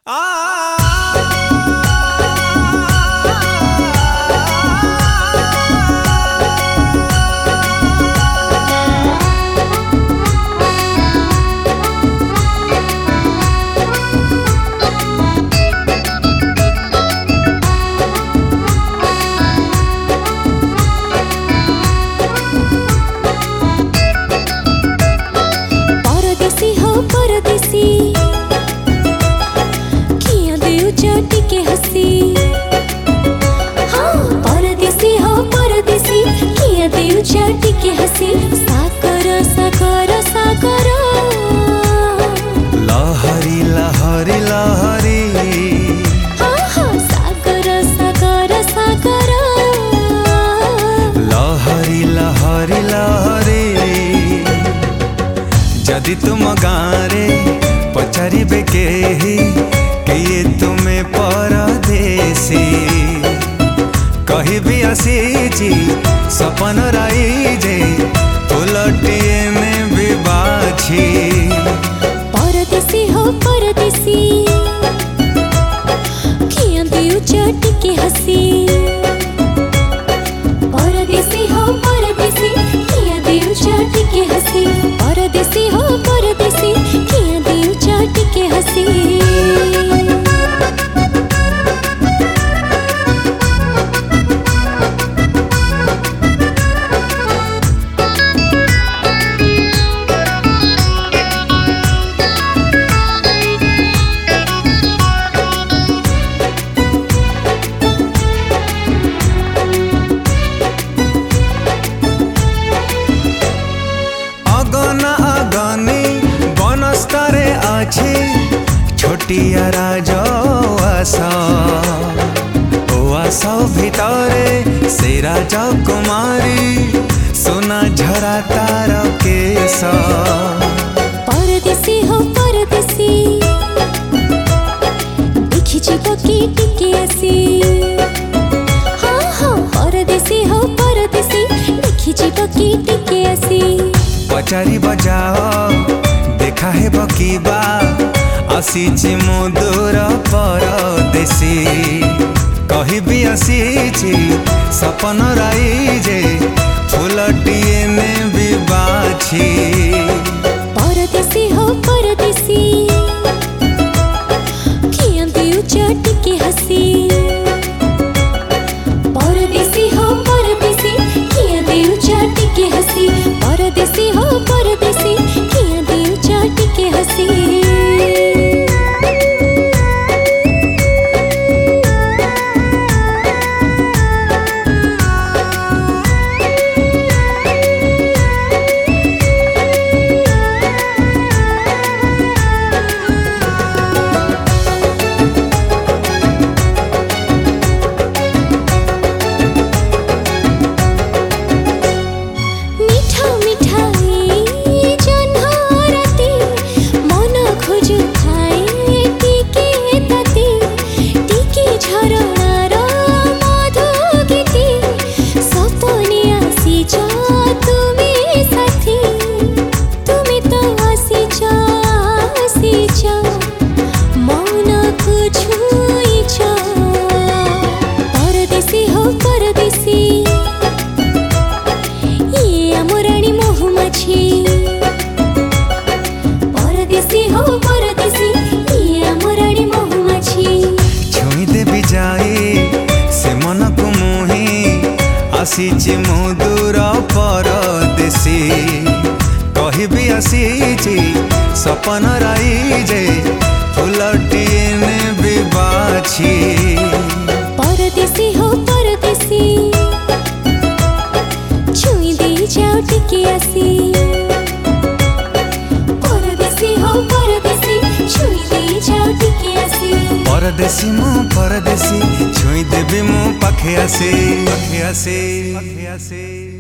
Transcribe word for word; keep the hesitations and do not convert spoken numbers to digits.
टिके हसी साकर साकर साकर लहरी लहरी लहरी हाँ हाँ साकर साकर साकर लहरी लहरी लहरी जदि तुम गाँरे पचारिबे केही किए तुमे परदेसी कहिबी आसीची सपन राइजे फुलटिए में भी बाछी परदेसी हो परदेसी किया दियो टिके हसी परदेसी हो परदेसी किया दियो टिके हसी परदेसी हो परदेसी किया दियो टिके हसी छोटिया राजवासा ओआसा भितरे से राजकुमारी सोना झरा तार केश परदेसी हो परदेसी देखी चिपकी टिके आसी हाँ हाँ परदेसी हो परदेसी देखी चिपकी टिके आसी पचारि बजाओ देखा है बकीबा आसीची मधुर परदेसी कहिबी आसीची सपन राइजे फुलटिए में भी बाछी परदेसी हो परदेसी किया दियो टिके हसी परदेसी हो परदेसी किया दियो टिके हसी परदेसी हो परदेसी किया दियो टिके हसी आसीची मधुर परदेसी कहिबी आसीची सपन राइजे फुलटिए में भी बाछी परदेसी हो परदेसी छुई दे जाओ टिके आसी परदेसी हो परदेसी छुई दे जाओ टिके आसी परदेसी मु परदेसी छुई देबी मु पाखे आसे पाखे आसे पाखे आसे।